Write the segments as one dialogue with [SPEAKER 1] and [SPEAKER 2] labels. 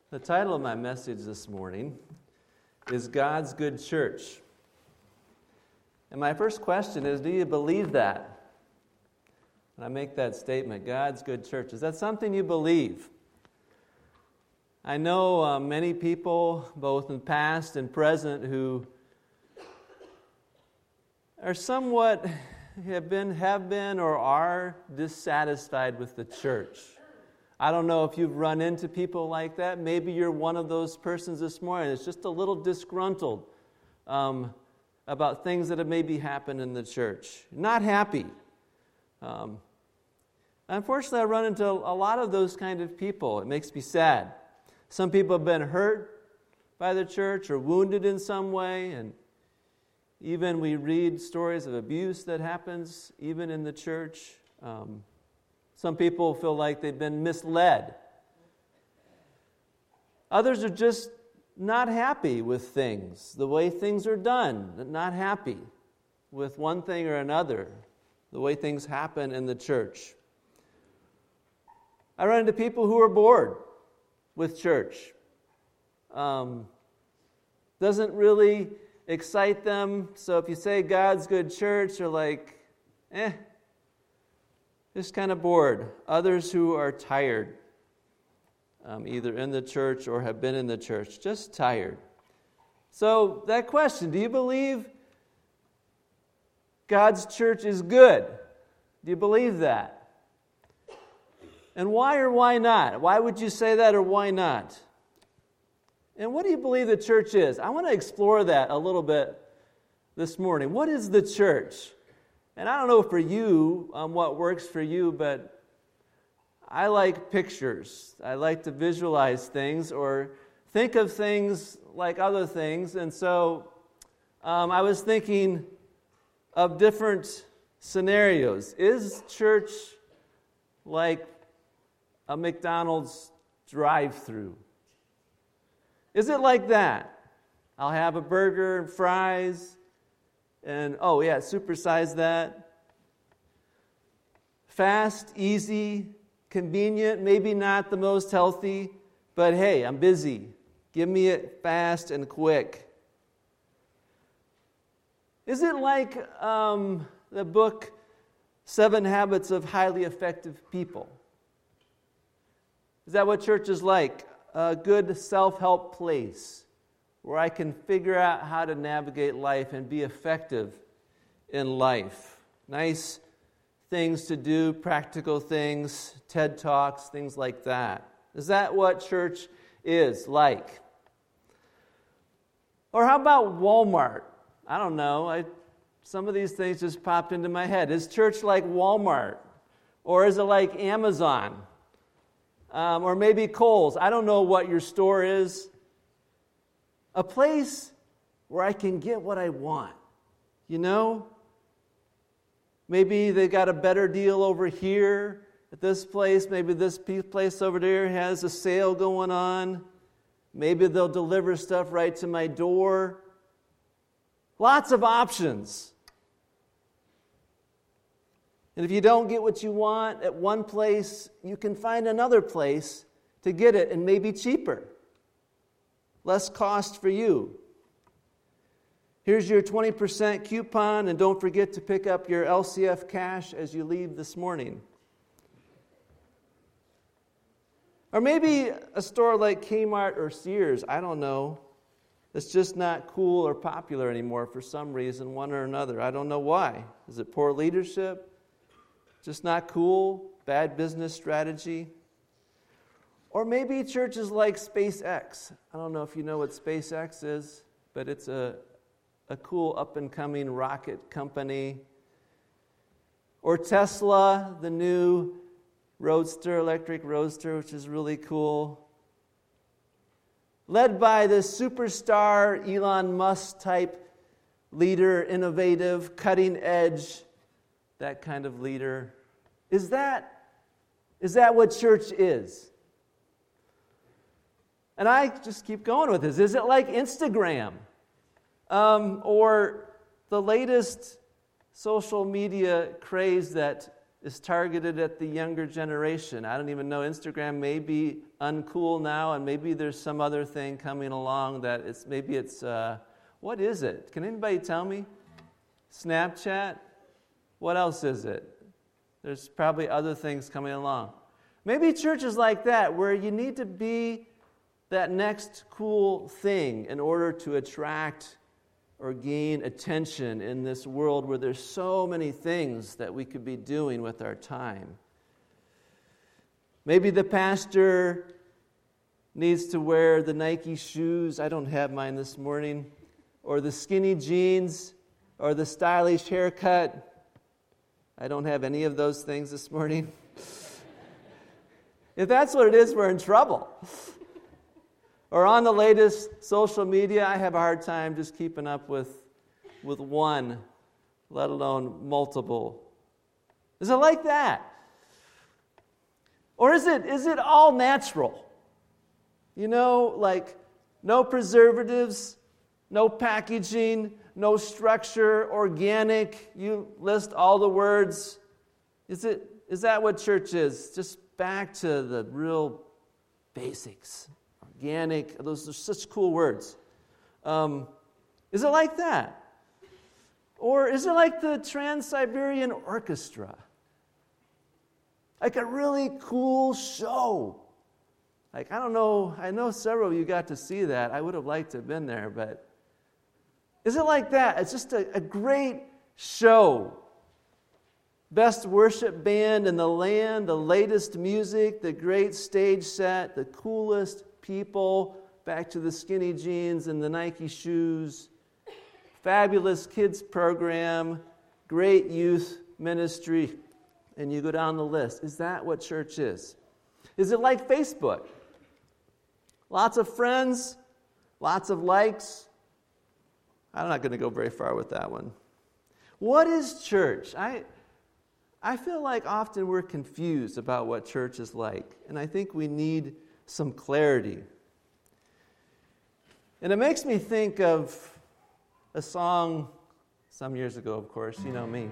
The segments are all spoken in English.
[SPEAKER 1] The title of my message this morning is God's Good Church. And my first question is, do you believe that? When I make that statement, God's good church, is that something you believe? I know many people, both in the past and present, who are somewhat, have been or are dissatisfied with the church. I don't know if you've run into people like that. Maybe you're one of those persons this morning that's just a little disgruntled about things that have maybe happened in the church. Not happy. Unfortunately, I run into a lot of those kind of people. It makes me sad. Some people have been hurt by the church or wounded in some way, and even we read stories of abuse that happens even in the church. Some people feel like they've been misled. Others are just not happy with things, the way things are done, not happy with one thing or another, the way things happen in the church. I run into people who are bored with church. Doesn't really excite them, so if you say God's good church, they're like, just kind of bored. Others who are tired, either in the church or have been in the church, just tired. So that question, do you believe God's church is good? Do you believe that? And why or why not? Why would you say that or why not? And what do you believe the church is? I want to explore that a little bit this morning. What is the church? And I don't know for you what works for you, but I like pictures. I like to visualize things or think of things like other things. And so I was thinking of different scenarios. Is church like a McDonald's drive-through? Is it like that? I'll have a burger and fries. And, supersize that. Fast, easy, convenient, maybe not the most healthy, but hey, I'm busy. Give me it fast and quick. Is it like the book 7 Habits of Highly Effective People? Is that what church is like? A good self-help place where I can figure out how to navigate life and be effective in life. Nice things to do, practical things, TED Talks, things like that. Is that what church is like? Or how about Walmart? I don't know. Some of these things just popped into my head. Is church like Walmart? Or is it like Amazon? Or maybe Kohl's? I don't know what your store is. A place where I can get what I want, you know? Maybe they got a better deal over here at this place. Maybe this place over there has a sale going on. Maybe they'll deliver stuff right to my door. Lots of options. And if you don't get what you want at one place, you can find another place to get it and maybe cheaper. Less cost for you. Here's your 20% coupon, and don't forget to pick up your LCF cash as you leave this morning. Or maybe a store like Kmart or Sears, I don't know. It's just not cool or popular anymore for some reason, one or another. I don't know why. Is it poor leadership? Just not cool? Bad business strategy? Or maybe churches like SpaceX. I don't know if you know what SpaceX is, but it's a cool up-and-coming rocket company. Or Tesla, the new electric roadster, which is really cool. Led by this superstar Elon Musk type leader, innovative, cutting edge, that kind of leader. Is that what church is? And I just keep going with this. Is it like Instagram? Or the latest social media craze that is targeted at the younger generation. I don't even know. Instagram may be uncool now, and maybe there's some other thing coming along that it's what is it? Can anybody tell me? Snapchat? What else is it? There's probably other things coming along. Maybe church is like that, where you need to be that next cool thing in order to attract or gain attention in this world where there's so many things that we could be doing with our time. Maybe the pastor needs to wear the Nike shoes. I don't have mine this morning. Or the skinny jeans, or the stylish haircut. I don't have any of those things this morning. If that's what it is, we're in trouble. Or on the latest social media, I have a hard time just keeping up with one, let alone multiple. Is it like that? Or is it all natural? You know, like no preservatives, no packaging, no structure, organic. You list all the words. Is that what church is? Just back to the real basics. Organic, those are such cool words. Is it like that? Or is it like the Trans-Siberian Orchestra? Like a really cool show. Like, I don't know, I know several of you got to see that. I would have liked to have been there, but is it like that? It's just a great show. Best worship band in the land, the latest music, the great stage set, the coolest people, back to the skinny jeans and the Nike shoes, fabulous kids program, great youth ministry, and you go down the list. Is that what church is? Is it like Facebook? Lots of friends, lots of likes. I'm not going to go very far with that one. What is church? I feel like often we're confused about what church is like, and I think we need some clarity. And it makes me think of a song some years ago, of course, you know me.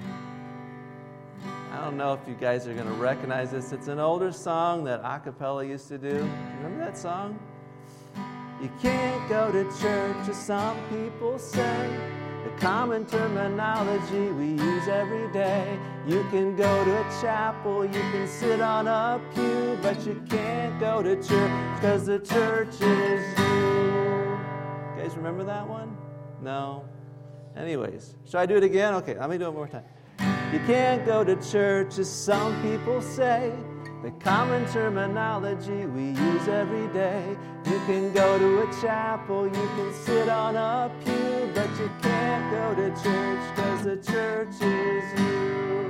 [SPEAKER 1] I don't know if you guys are going to recognize this. It's an older song that a cappella used to do. Remember that song? You can't go to church, as some people say. The common terminology we use every day. You can go to a chapel, you can sit on a pew, but you can't go to church because the church is you. You guys remember that one? No? Anyways, should I do it again? Okay, let me do it one more time. You can't go to church, as some people say. The common terminology we use every day. You can go to a chapel, you can sit on a pew, but you can't go to church because the church is you.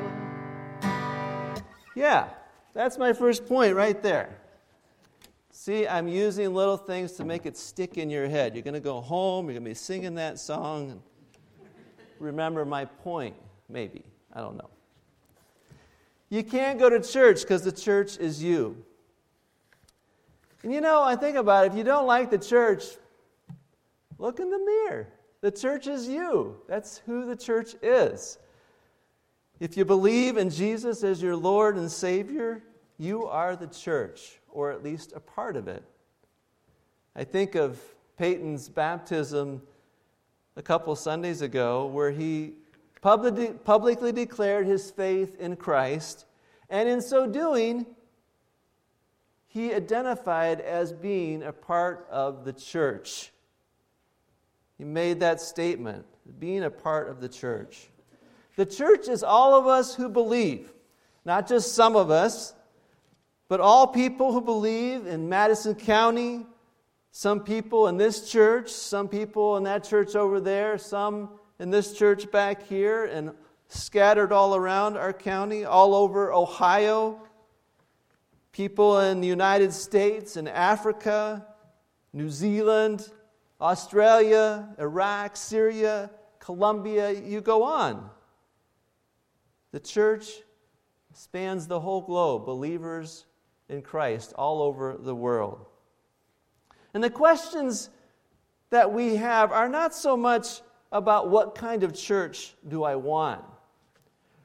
[SPEAKER 1] Yeah, that's my first point right there. See, I'm using little things to make it stick in your head. You're going to go home, you're going to be singing that song, and remember my point, maybe. I don't know. You can't go to church because the church is you. And you know, I think about it, if you don't like the church, look in the mirror. The church is you. That's who the church is. If you believe in Jesus as your Lord and Savior, you are the church, or at least a part of it. I think of Peyton's baptism a couple Sundays ago, where he publicly declared his faith in Christ, and in so doing, he identified as being a part of the church. He made that statement, being a part of the church. The church is all of us who believe, not just some of us, but all people who believe in Madison County, some people in this church, some people in that church over there, some in this church back here, and scattered all around our county, all over Ohio, people in the United States and Africa, New Zealand, Australia, Iraq, Syria, Colombia, you go on. The church spans the whole globe, believers in Christ all over the world. And the questions that we have are not so much about what kind of church do I want,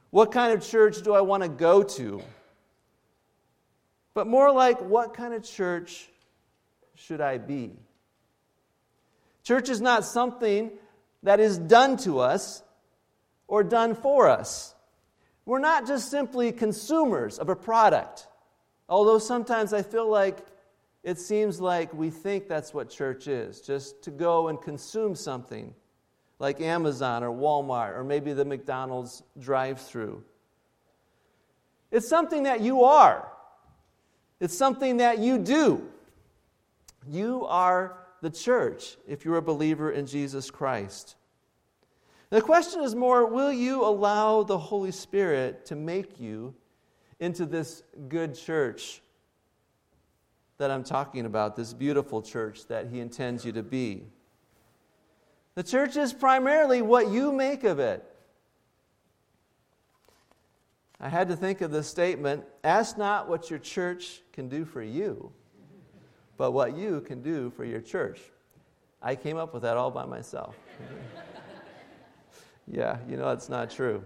[SPEAKER 1] What kind of church do I want to go to? But more like, what kind of church should I be? Church is not something that is done to us or done for us. We're not just simply consumers of a product, although sometimes I feel like it seems like we think that's what church is, just to go and consume something like Amazon or Walmart or maybe the McDonald's drive-thru. It's something that you are. It's something that you do. You are the church if you're a believer in Jesus Christ. The question is more, will you allow the Holy Spirit to make you into this good church that I'm talking about, this beautiful church that He intends you to be? The church is primarily what you make of it. I had to think of this statement, ask not what your church can do for you, but what you can do for your church. I came up with that all by myself. Yeah, it's not true.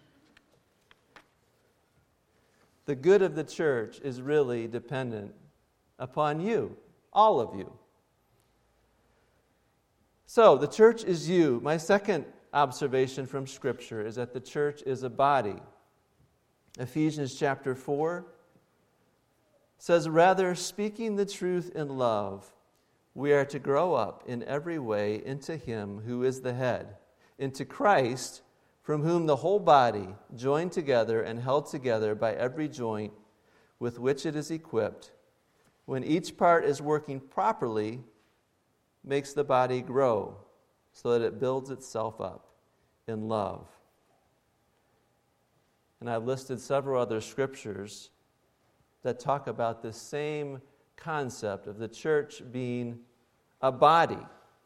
[SPEAKER 1] The good of the church is really dependent upon you, all of you. So, the church is you. My second observation from Scripture is that the church is a body. Ephesians chapter 4 says, rather, speaking the truth in love, we are to grow up in every way into Him who is the head, into Christ, from whom the whole body, joined together and held together by every joint with which it is equipped, when each part is working properly, makes the body grow so that it builds itself up in love. And I've listed several other scriptures that talk about this same concept of the church being a body.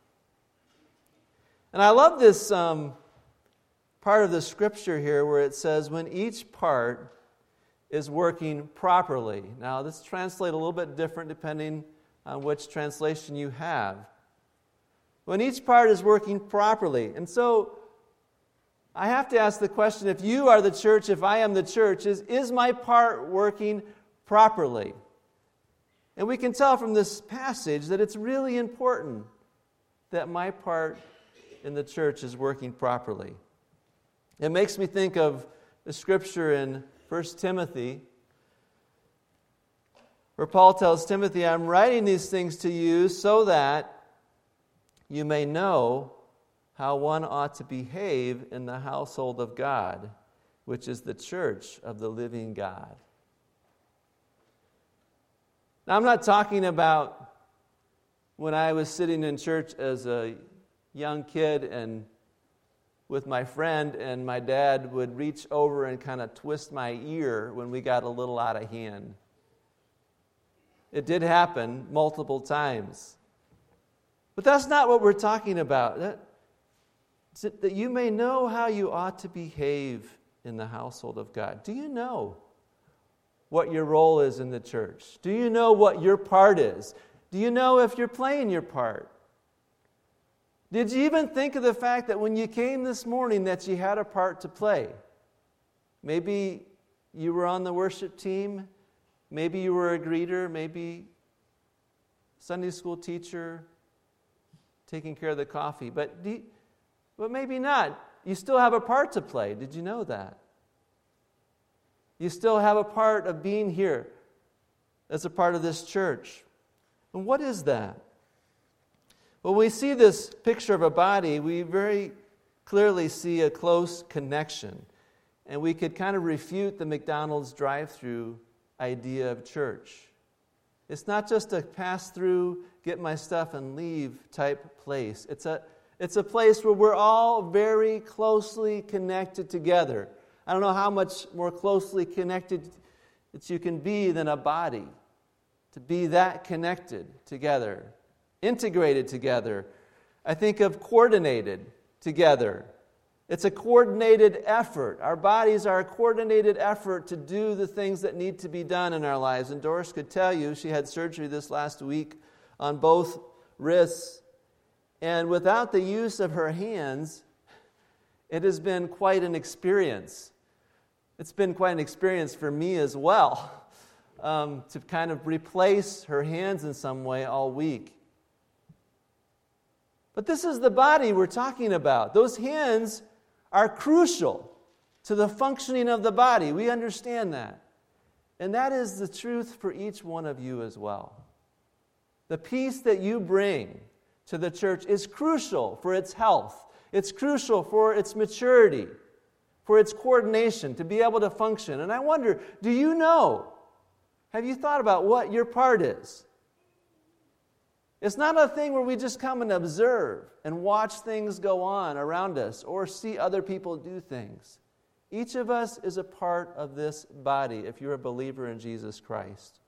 [SPEAKER 1] And I love this part of the scripture here where it says, when each part is working properly. Now, this translates a little bit different depending on which translation you have. When each part is working properly. And so, I have to ask the question, if you are the church, if I am the church, is my part working properly? And we can tell from this passage that it's really important that my part in the church is working properly. It makes me think of the scripture in 1 Timothy, where Paul tells Timothy, I'm writing these things to you so that you may know how one ought to behave in the household of God, which is the church of the living God. Now, I'm not talking about when I was sitting in church as a young kid and with my friend, and my dad would reach over and kind of twist my ear when we got a little out of hand. It did happen multiple times. But that's not what we're talking about. That you may know how you ought to behave in the household of God. Do you know what your role is in the church? Do you know what your part is? Do you know if you're playing your part? Did you even think of the fact that when you came this morning that you had a part to play? Maybe you were on the worship team. Maybe you were a greeter. Maybe Sunday school teacher taking care of the coffee. But maybe not. You still have a part to play. Did you know that? You still have a part of being here as a part of this church. And what is that? When we see this picture of a body, we very clearly see a close connection. And we could kind of refute the McDonald's drive-thru idea of church. It's not just a pass through, get my stuff and leave type place. It's a place where we're all very closely connected together. I don't know how much more closely connected that you can be than a body. To be that connected together. Integrated together. I think of coordinated together. It's a coordinated effort. Our bodies are a coordinated effort to do the things that need to be done in our lives. And Doris could tell you, she had surgery this last week on both wrists. And without the use of her hands, it has been quite an experience. It's been quite an experience for me as well, to kind of replace her hands in some way all week. But this is the body we're talking about. Those hands are crucial to the functioning of the body. We understand that. And that is the truth for each one of you as well. The peace that you bring to the church is crucial for its health. It's crucial for its maturity, for its coordination, to be able to function. And I wonder, do you know? Have you thought about what your part is? It's not a thing where we just come and observe and watch things go on around us or see other people do things. Each of us is a part of this body if you're a believer in Jesus Christ.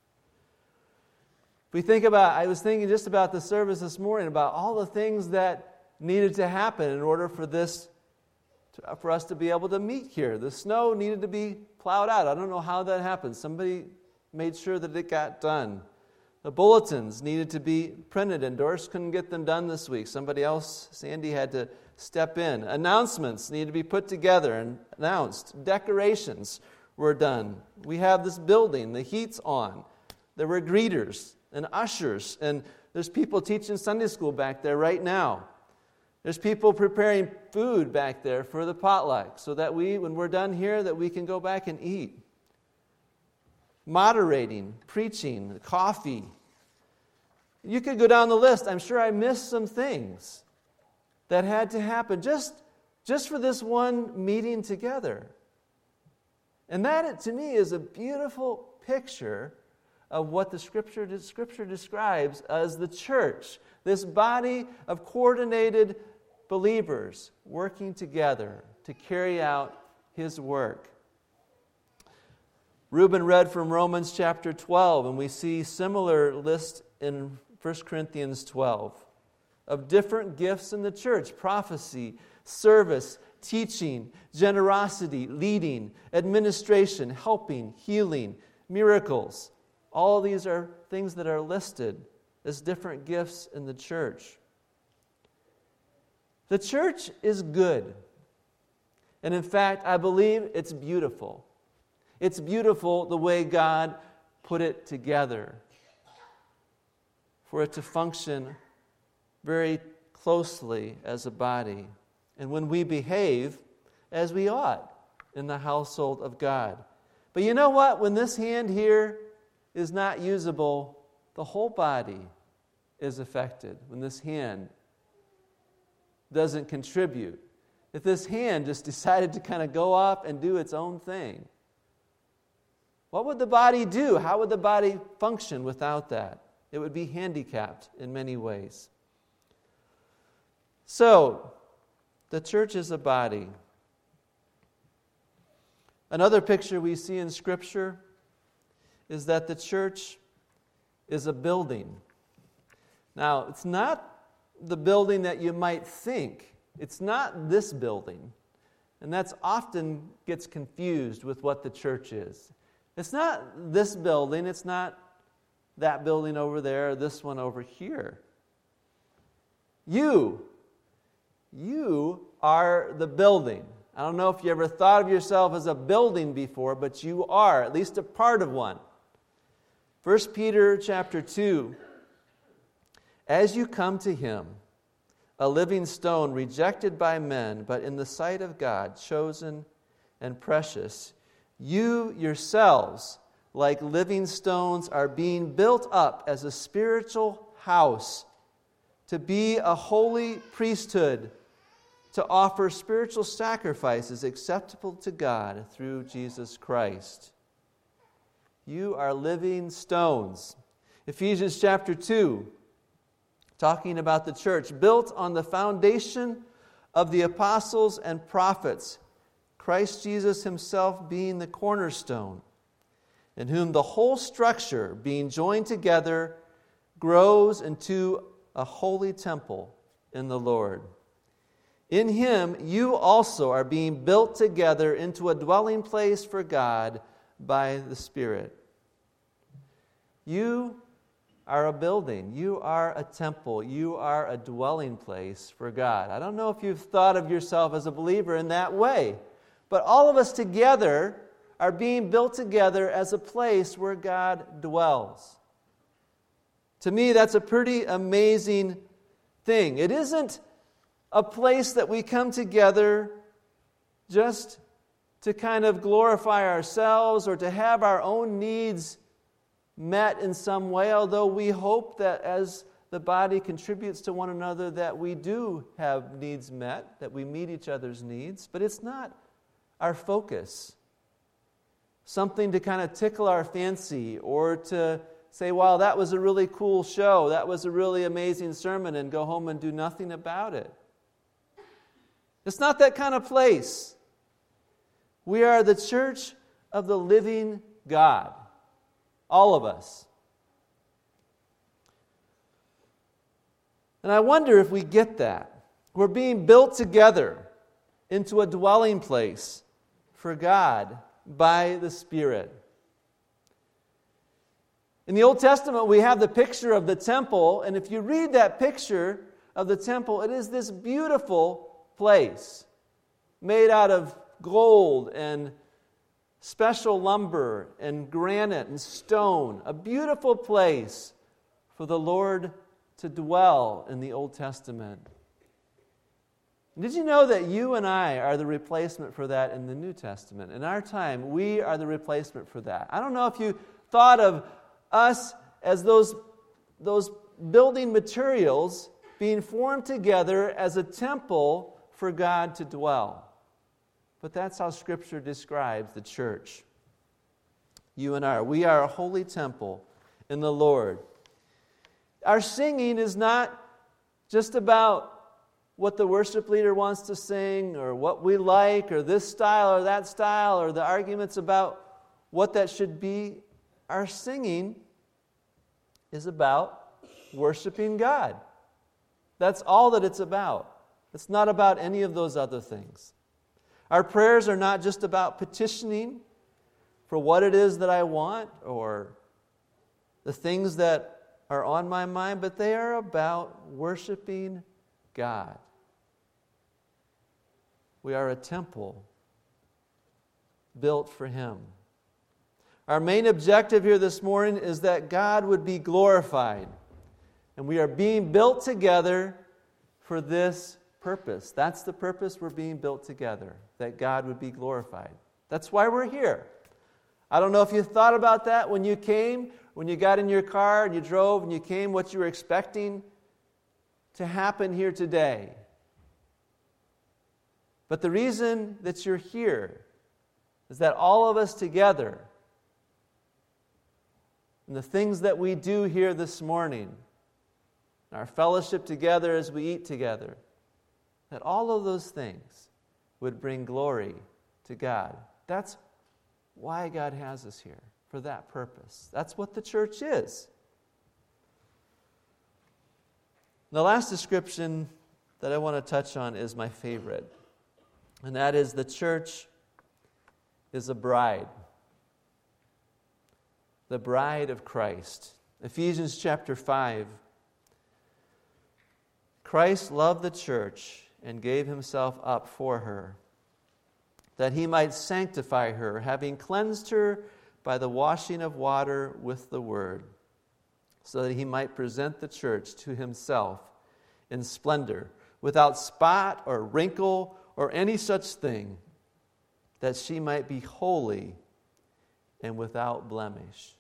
[SPEAKER 1] If we think about, I was thinking just about the service this morning, about all the things that needed to happen in order for for us to be able to meet here. The snow needed to be plowed out. I don't know how that happened. Somebody made sure that it got done. The bulletins needed to be printed, and Doris couldn't get them done this week. Somebody else, Sandy, had to step in. Announcements needed to be put together and announced. Decorations were done. We have this building, the heat's on. There were greeters and ushers, and there's people teaching Sunday school back there right now. There's people preparing food back there for the potluck so that when we're done here, that we can go back and eat. Moderating, preaching, coffee. You could go down the list. I'm sure I missed some things that had to happen just for this one meeting together. And that, to me, is a beautiful picture of what the Scripture describes as the church, this body of coordinated believers working together to carry out His work. Reuben read from Romans chapter 12, and we see similar list in 1 Corinthians 12 of different gifts in the church: prophecy, service, teaching, generosity, leading, administration, helping, healing, miracles. All these are things that are listed as different gifts in the church. The church is good. And in fact, I believe it's beautiful. It's beautiful the way God put it together for it to function very closely as a body. And when we behave as we ought in the household of God. But you know what? When this hand here is not usable, the whole body is affected. When this hand doesn't contribute. If this hand just decided to kind of go off and do its own thing, what would the body do? How would the body function without that? It would be handicapped in many ways. So, the church is a body. Another picture we see in Scripture is that the church is a building. Now, it's not the building that you might think. It's not this building. And that's often gets confused with what the church is. It's not this building. It's not that building over there, or this one over here. You are the building. I don't know if you ever thought of yourself as a building before, but you are, at least a part of one. 1 Peter chapter 2, as you come to Him, a living stone rejected by men, but in the sight of God, chosen and precious, you yourselves, like living stones, are being built up as a spiritual house to be a holy priesthood, to offer spiritual sacrifices acceptable to God through Jesus Christ. You are living stones. Ephesians chapter 2, talking about the church, built on the foundation of the apostles and prophets, Christ Jesus Himself being the cornerstone, in whom the whole structure, being joined together, grows into a holy temple in the Lord. In Him you also are being built together into a dwelling place for God by the Spirit. You are a building. You are a temple. You are a dwelling place for God. I don't know if you've thought of yourself as a believer in that way, But all of us together are being built together as a place where God dwells. To me, that's a pretty amazing thing. It isn't a place that we come together just to kind of glorify ourselves or to have our own needs met in some way, although we hope that as the body contributes to one another that we do have needs met, that we meet each other's needs. But it's not our focus. Something to kind of tickle our fancy or to say, wow, that was a really cool show, that was a really amazing sermon, and go home and do nothing about it. It's not that kind of place. We are the church of the living God. All of us. And I wonder if we get that. We're being built together into a dwelling place for God by the Spirit. In the Old Testament, we have the picture of the temple, and if you read that picture of the temple, it is this beautiful place made out of gold and special lumber and granite and stone. A beautiful place for the Lord to dwell in the Old Testament. Did you know that you and I are the replacement for that in the New Testament? In our time, we are the replacement for that. I don't know if you thought of us as those building materials being formed together as a temple for God to dwell. But that's how Scripture describes the church. You and I, we are a holy temple in the Lord. Our singing is not just about what the worship leader wants to sing or what we like or this style or that style or the arguments about what that should be. Our singing is about worshiping God. That's all that it's about. It's not about any of those other things. Our prayers are not just about petitioning for what it is that I want or the things that are on my mind, but they are about worshiping God. We are a temple built for Him. Our main objective here this morning is that God would be glorified. And we are being built together for this purpose. That's the purpose we're being built together, that God would be glorified. That's why we're here. I don't know if you thought about that when you came, when you got in your car and you drove and you came, what you were expecting to happen here today. But the reason that you're here is that all of us together, and the things that we do here this morning, our fellowship together as we eat together, that all of those things would bring glory to God. That's why God has us here, for that purpose. That's what the church is. The last description that I want to touch on is my favorite, and that is the church is a bride. The bride of Christ. Ephesians chapter 5. Christ loved the church and gave Himself up for her, that He might sanctify her, having cleansed her by the washing of water with the word, so that He might present the church to Himself in splendor, without spot or wrinkle or any such thing, that she might be holy and without blemish.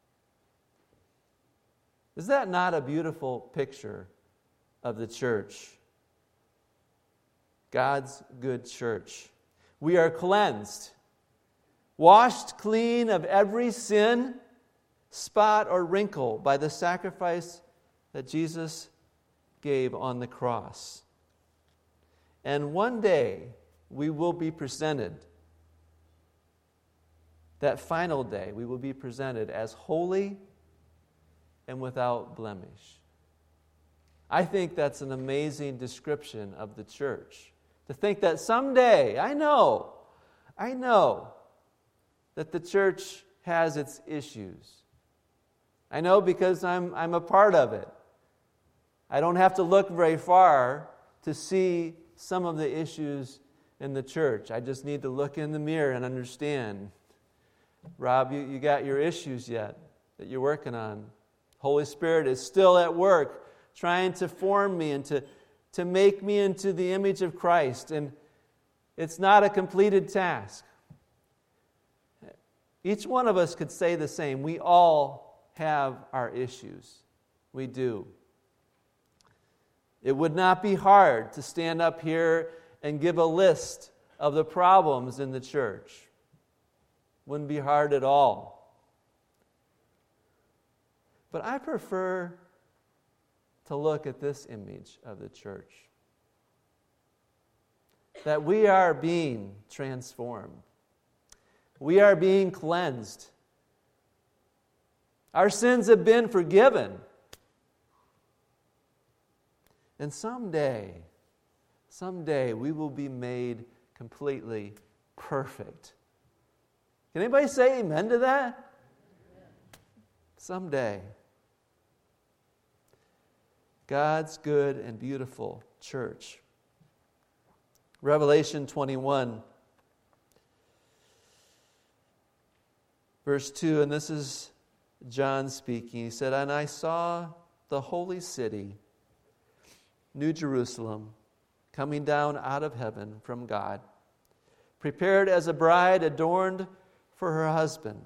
[SPEAKER 1] Is that not a beautiful picture of the church? God's good church. We are cleansed, washed clean of every sin, spot, or wrinkle by the sacrifice that Jesus gave on the cross. And one day we will be presented, that final day, we will be presented as holy and without blemish. I think that's an amazing description of the church. To think that someday, I know that the church has its issues. I know because I'm a part of it. I don't have to look very far to see some of the issues in the church. I just need to look in the mirror and understand. Rob, you got your issues yet that you're working on. Holy Spirit is still at work trying to form me and to make me into the image of Christ. And it's not a completed task. Each one of us could say the same. We all have our issues. We do. It would not be hard to stand up here and give a list of the problems in the church. Wouldn't be hard at all. But I prefer to look at this image of the church. That we are being transformed. We are being cleansed. Our sins have been forgiven. And someday we will be made completely perfect. Can anybody say amen to that? Someday. God's good and beautiful church. Revelation 21, verse 2, and this is John speaking. He said, "And I saw the holy city, New Jerusalem, coming down out of heaven from God, prepared as a bride adorned for her husband."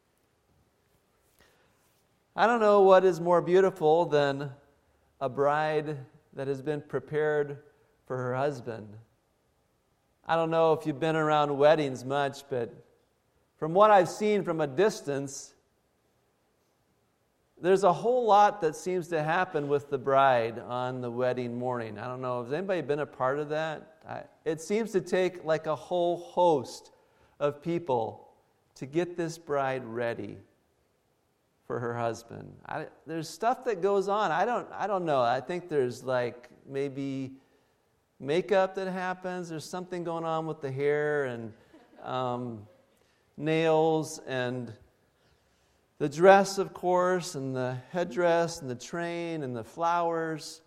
[SPEAKER 1] I don't know what is more beautiful than a bride that has been prepared for her husband. I don't know if you've been around weddings much, but from what I've seen from a distance, there's a whole lot that seems to happen with the bride on the wedding morning. I don't know, has anybody been a part of that? It seems to take like a whole host of people to get this bride ready for her husband. There's stuff that goes on. I don't know. I think there's like maybe makeup that happens. There's something going on with the hair and nails and the dress, of course, and the headdress and the train and the flowers.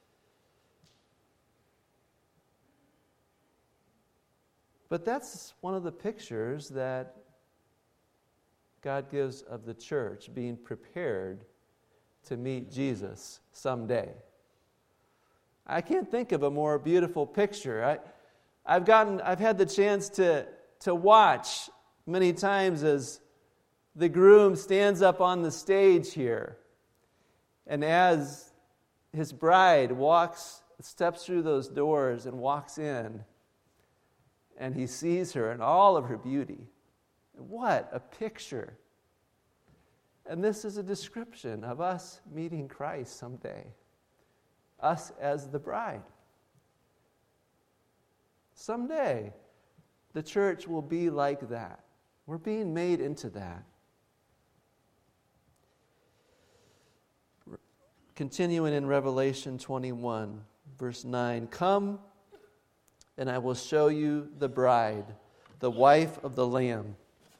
[SPEAKER 1] But that's one of the pictures that God gives of the church being prepared to meet Jesus someday. I can't think of a more beautiful picture. I've had the chance to watch many times as the groom stands up on the stage here, and as his bride steps through those doors and walks in, and he sees her in all of her beauty. What a picture. And this is a description of us meeting Christ someday. Us as the bride. Someday, the church will be like that. We're being made into that. Continuing in Revelation 21, verse 9. "Come, and I will show you the bride, the wife of the Lamb.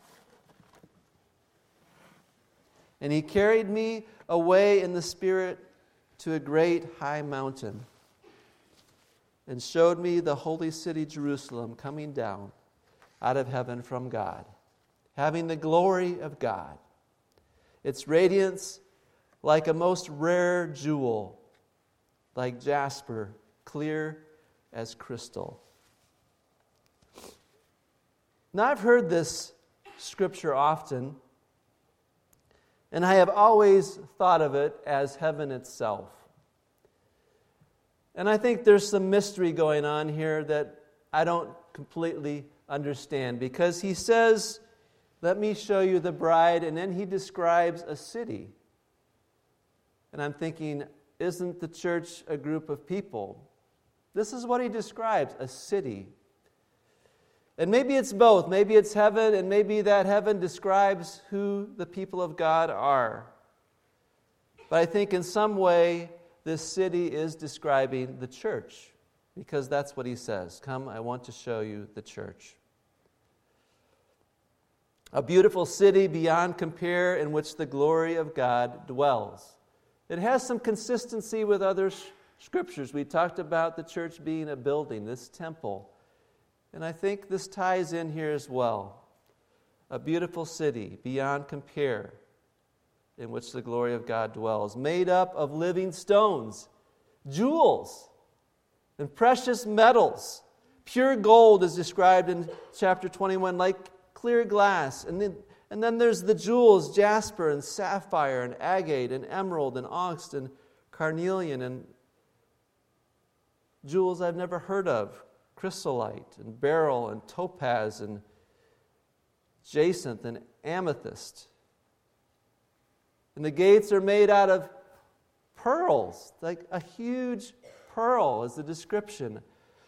[SPEAKER 1] And he carried me away in the Spirit to a great high mountain, and showed me the holy city Jerusalem coming down out of heaven from God, having the glory of God, its radiance like a most rare jewel, like jasper, clear as crystal." Now, I've heard this scripture often, and I have always thought of it as heaven itself. And I think there's some mystery going on here that I don't completely understand, because he says, "Let me show you the bride," and then he describes a city. And I'm thinking, isn't the church a group of people? This is what he describes, a city. And maybe it's both. Maybe it's heaven, and maybe that heaven describes who the people of God are. But I think in some way, this city is describing the church, because that's what he says. "Come, I want to show you the church." A beautiful city beyond compare, in which the glory of God dwells. It has some consistency with other scriptures. We talked about the church being a building, this temple. And I think this ties in here as well. A beautiful city beyond compare, in which the glory of God dwells, made up of living stones, jewels, and precious metals. Pure gold is described in chapter 21 like clear glass. And then there's the jewels, jasper and sapphire and agate and emerald and onyx and carnelian and jewels I've never heard of, chrysolite and beryl and topaz and jacinth and amethyst. And the gates are made out of pearls, like a huge pearl is the description.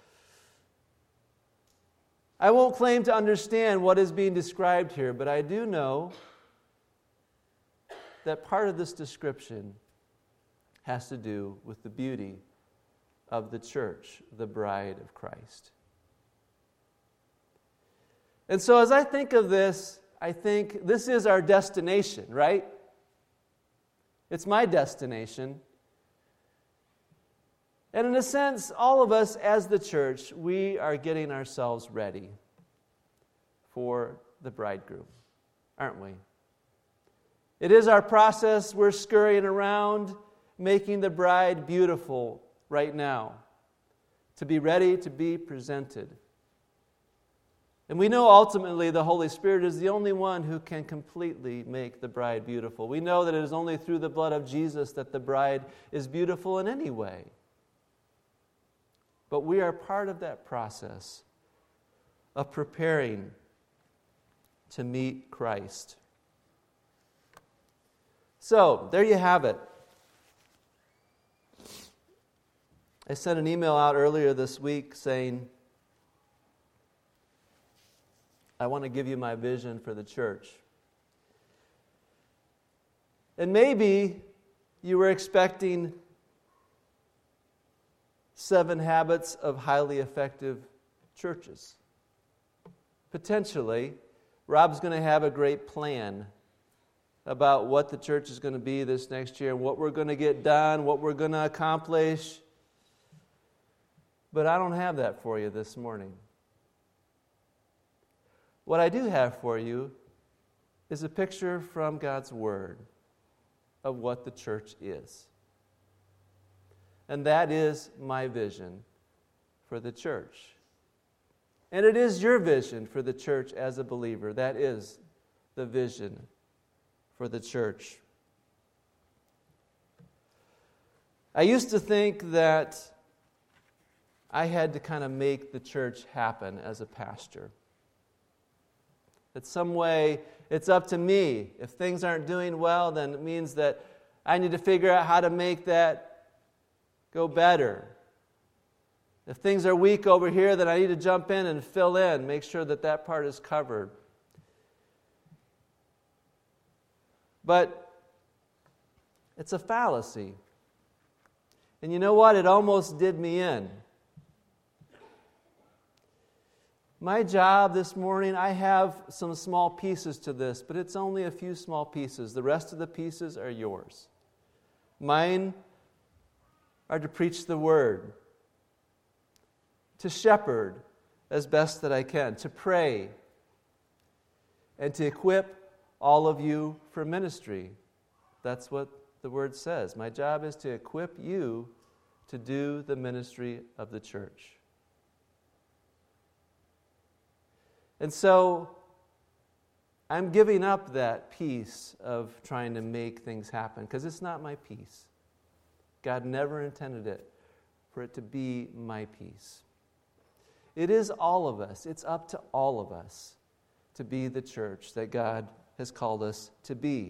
[SPEAKER 1] I won't claim to understand what is being described here, but I do know that part of this description has to do with the beauty of the church, the bride of Christ. And so as I think of this, I think this is our destination, right? It's my destination. And in a sense, all of us as the church, we are getting ourselves ready for the bridegroom, aren't we? It is our process. We're scurrying around, making the bride beautiful right now, to be ready to be presented. And we know ultimately the Holy Spirit is the only one who can completely make the bride beautiful. We know that it is only through the blood of Jesus that the bride is beautiful in any way. But we are part of that process of preparing to meet Christ. So, there you have it. I sent an email out earlier this week saying, I want to give you my vision for the church. And maybe you were expecting 7 habits of highly effective churches. Potentially, Rob's going to have a great plan about what the church is going to be this next year, what we're going to get done, what we're going to accomplish. But I don't have that for you this morning. What I do have for you is a picture from God's Word of what the church is. And that is my vision for the church. And it is your vision for the church as a believer. That is the vision for the church. I used to think that I had to kind of make the church happen as a pastor. That some way it's up to me. If things aren't doing well, then it means that I need to figure out how to make that go better. If things are weak over here, then I need to jump in and fill in, make sure that that part is covered. But it's a fallacy. And you know what? It almost did me in. My job this morning, I have some small pieces to this, but it's only a few small pieces. The rest of the pieces are yours. Mine are to preach the Word, to shepherd as best that I can, to pray, and to equip all of you for ministry. That's what the Word says. My job is to equip you to do the ministry of the church. And so, I'm giving up that piece of trying to make things happen, because it's not my piece. God never intended it for it to be my piece. It is all of us. It's up to all of us to be the church that God has called us to be.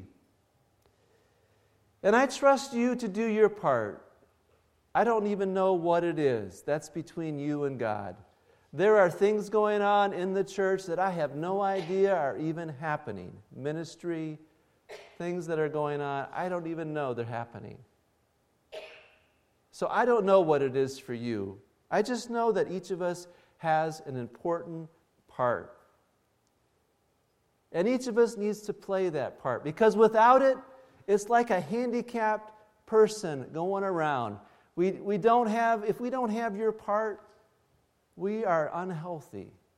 [SPEAKER 1] And I trust you to do your part. I don't even know what it is. That's between you and God. There are things going on in the church that I have no idea are even happening. Ministry, things that are going on, I don't even know they're happening. So I don't know what it is for you. I just know that each of us has an important part. And each of us needs to play that part. Because without it, it's like a handicapped person going around. If we don't have your part, we are unhealthy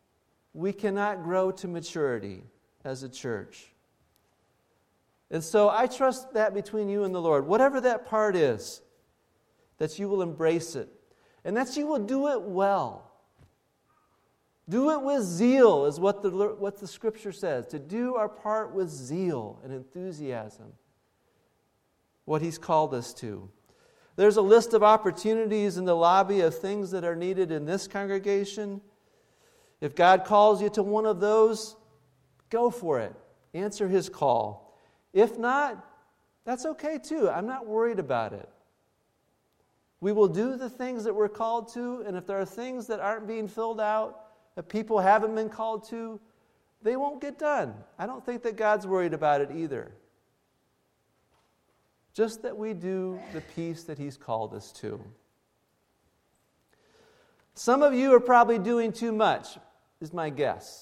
[SPEAKER 1] we cannot grow to maturity as a church. And so I trust that between you and the Lord, whatever that part is, that you will embrace it, and that you will do it well. Do it with zeal is what the Scripture says, to do our part with zeal and enthusiasm, what He's called us to. There's a list of opportunities in the lobby of things that are needed in this congregation. If God calls you to one of those, go for it. Answer His call. If not, that's okay too. I'm not worried about it. We will do the things that we're called to, and if there are things that aren't being filled out, that people haven't been called to, they won't get done. I don't think that God's worried about it either. Just that we do the piece that He's called us to. Some of you are probably doing too much, is my guess.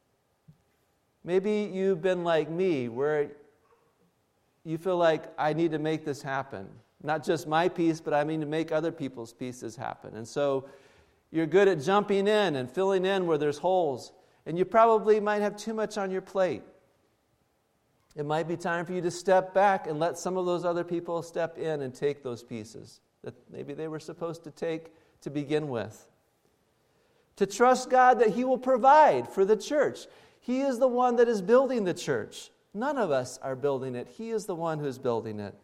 [SPEAKER 1] Maybe you've been like me, where you feel like, I need to make this happen. Not just my piece, but I mean to make other people's pieces happen. And so you're good at jumping in and filling in where there's holes. And you probably might have too much on your plate. It might be time for you to step back and let some of those other people step in and take those pieces that maybe they were supposed to take to begin with. To trust God that He will provide for the church. He is the one that is building the church. None of us are building it. He is the one who is building it.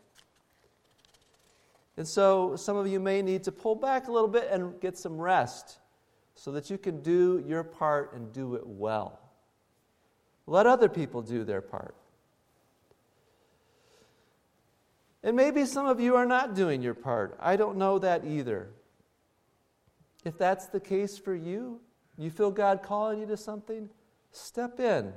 [SPEAKER 1] And so some of you may need to pull back a little bit and get some rest so that you can do your part and do it well. Let other people do their part. And maybe some of you are not doing your part. I don't know that either. If that's the case for you, you feel God calling you to something, step in.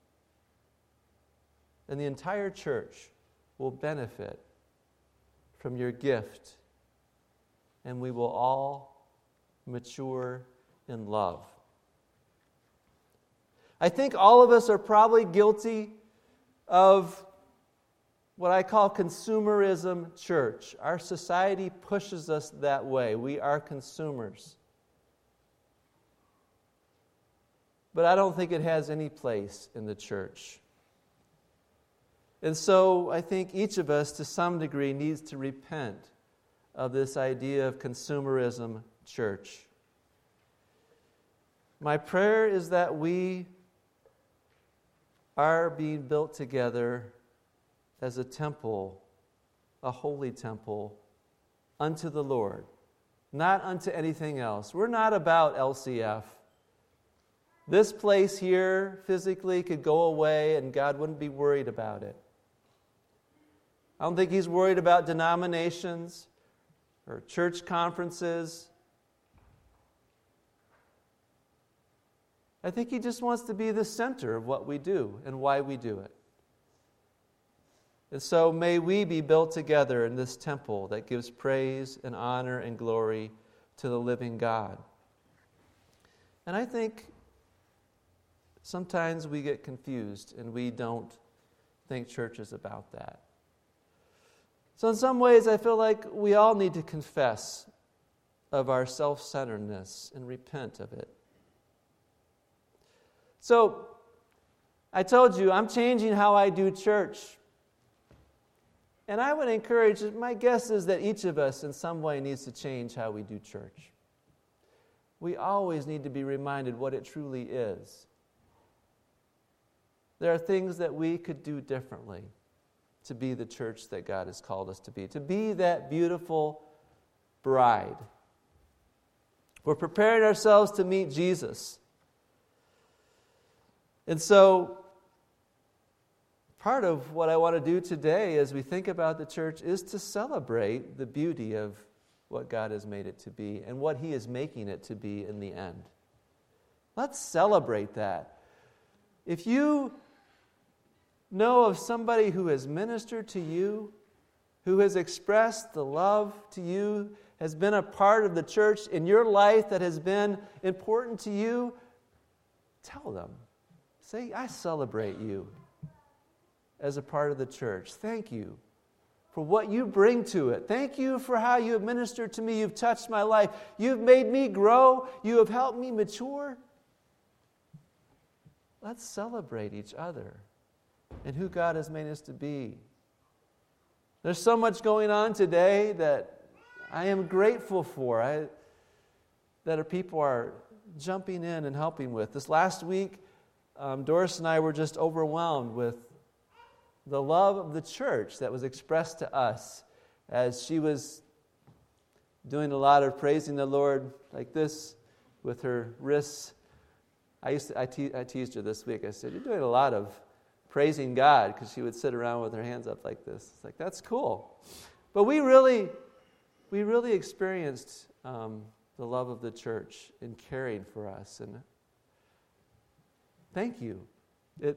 [SPEAKER 1] And the entire church will benefit from your gift, and we will all mature in love. I think all of us are probably guilty of what I call consumerism church. Our society pushes us that way. We are consumers. But I don't think it has any place in the church. And so I think each of us, to some degree, needs to repent of this idea of consumerism church. My prayer is that we are being built together as a temple, a holy temple, unto the Lord, not unto anything else. We're not about LCF. This place here physically could go away and God wouldn't be worried about it. I don't think He's worried about denominations or church conferences. I think He just wants to be the center of what we do and why we do it. And so may we be built together in this temple that gives praise and honor and glory to the living God. And I think sometimes we get confused and we don't think church is about that. So in some ways, I feel like we all need to confess of our self-centeredness and repent of it. So, I told you, I'm changing how I do church. And I would encourage, my guess is that each of us in some way needs to change how we do church. We always need to be reminded what it truly is. There are things that we could do differently to be the church that God has called us to be that beautiful bride. We're preparing ourselves to meet Jesus. And so, part of what I want to do today as we think about the church is to celebrate the beauty of what God has made it to be and what He is making it to be in the end. Let's celebrate that. If you know of somebody who has ministered to you, who has expressed the love to you, has been a part of the church in your life that has been important to you, tell them. Say, I celebrate you as a part of the church. Thank you for what you bring to it. Thank you for how you have ministered to me. You've touched my life. You've made me grow. You have helped me mature. let's celebrate each other and who God has made us to be. There's so much going on today that I am grateful for, that our people are jumping in and helping with. This last week, Doris and I were just overwhelmed with the love of the church that was expressed to us as she was doing a lot of praising the Lord like this with her wrists. I teased her this week. I said, "You're doing a lot of praising God," because she would sit around with her hands up like this. It's like, that's cool. But we really experienced the love of the church in caring for us. And thank you. It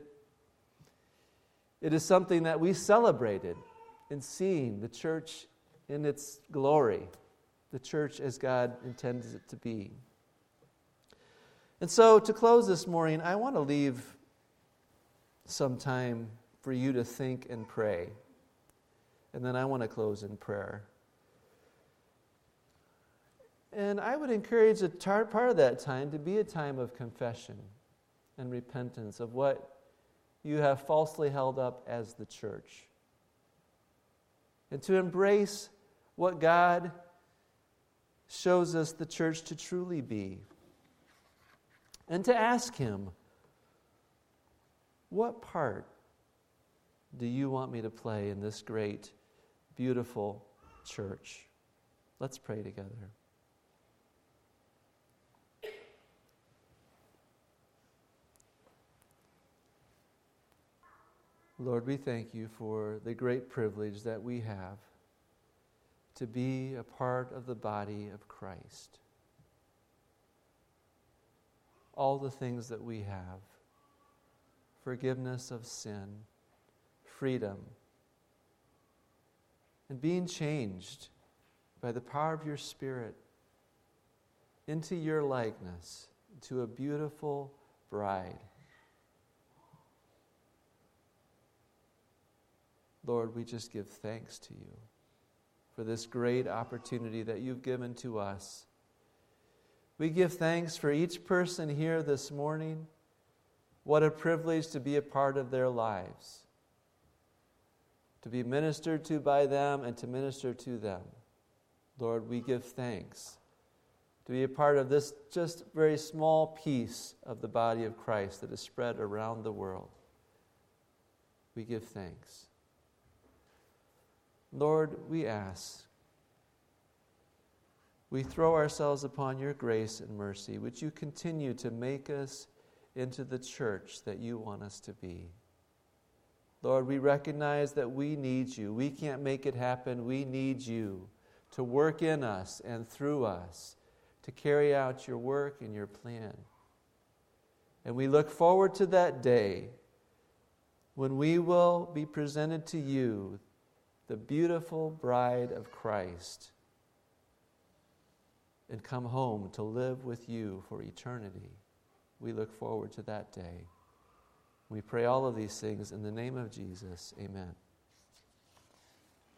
[SPEAKER 1] is something that we celebrated in seeing the church in its glory, the church as God intends it to be. And so to close this morning, I want to leave some time for you to think and pray. And then I want to close in prayer. And I would encourage part of that time to be a time of confession and repentance of what you have falsely held up as the church. And to embrace what God shows us the church to truly be. And to ask Him, what part do you want me to play in this great, beautiful church? Let's pray together. Lord, we thank you for the great privilege that we have to be a part of the body of Christ. All the things that we have, forgiveness of sin, freedom, and being changed by the power of your Spirit into your likeness, to a beautiful bride. Lord, we just give thanks to you for this great opportunity that you've given to us. We give thanks for each person here this morning. What a privilege to be a part of their lives, to be ministered to by them and to minister to them. Lord, we give thanks to be a part of this just very small piece of the body of Christ that is spread around the world. We give thanks. Lord, we ask, we throw ourselves upon your grace and mercy. Would you continue to make us into the church that you want us to be? Lord, we recognize that we need you. We can't make it happen. We need you to work in us and through us to carry out your work and your plan. And we look forward to that day when we will be presented to you, the beautiful bride of Christ, and come home to live with you for eternity. We look forward to that day. We pray all of these things in the name of Jesus. Amen.